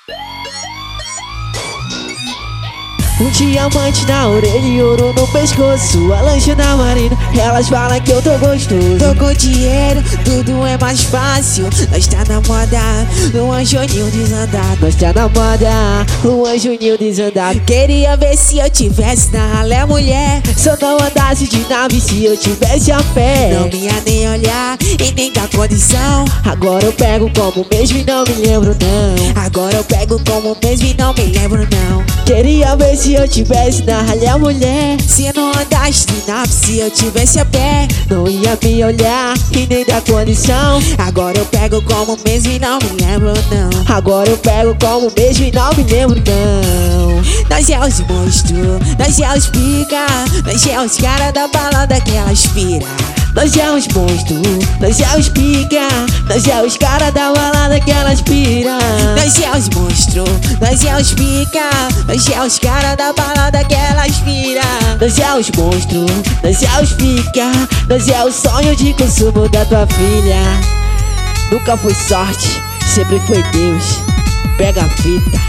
Um diamante na orelha e ouro no pescoço, a lancha na marina, elas falam que eu tô gostoso. Tô com dinheiro, tudo é mais fácil. Nós tá na moda, Luan Juninho desandado. Nós tá na moda, Luan Juninho desandado. Queria ver se eu tivesse na ralé, mulher. Se eu não andasse de nave, se eu tivesse a pé. Não me ia nem olhar e nem dar condição. Agora eu pego como mesmo e não me lembro não. Agora eu pego como mesmo e não me lembro não. Queria ver se eu tivesse na ralé, mulher. Se eu não andasse de nave, se eu tivesse a pé. Não ia me olhar e nem dar condição. Agora eu pego como mesmo e não me lembro não. Agora eu pego como mesmo e não me lembro não. Nós é os monstros, nós é os pica. Nós é os caras da balada que elas pira. Nós é os monstros, nós é os pica. Nós é os caras da balada que elas pira. Nós é os monstros, nós é os pica. Nós é os caras da balada que elas pira. Nós é os monstros, nós é os pica. Nós é o sonho de consumo da tua filha. Nunca foi sorte, sempre foi Deus. Pega a fita.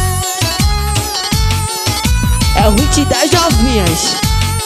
É o hit das novinhas.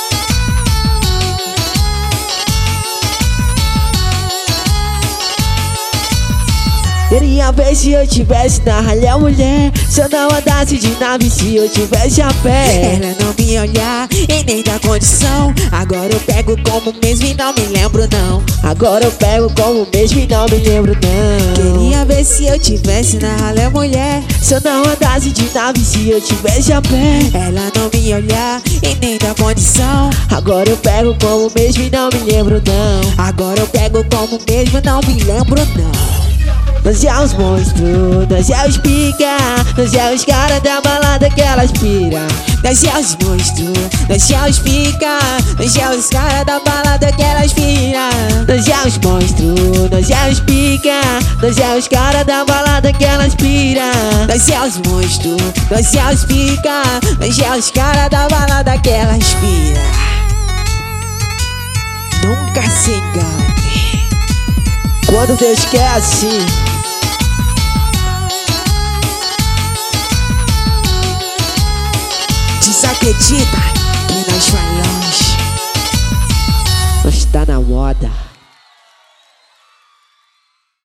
Queria ver se eu tivesse na ralé, mulher. Se eu não andasse de nave, se eu tivesse a pé. Ela não me olhar e nem dar condição. Agora eu pego como mesmo e não me lembro não. Agora eu pego como mesmo e não me lembro não. Queria ver se eu tivesse na ralé, mulher. Se eu não andasse de nave, se eu tivesse a pé. Ela não me olhar e nem dar condição. Agora eu pego como mesmo e não me lembro não. Agora eu pego como mesmo e não me lembro não. Nós é os monstros, nós é os pica. Nós é os caras da balada que elas pira. Nós é os monstros, nós é os pica. Nós é os caras da balada que elas pira. Nós é os monstros, nós é os pica. Nós é os caras da balada que elas pira. Nós é os monstros, nós é os pica. Nós é os caras da balada que elas pira. Nunca se engane. Quando Deus quer assim. Desacredita que nós vai longe. Nós tá na moda.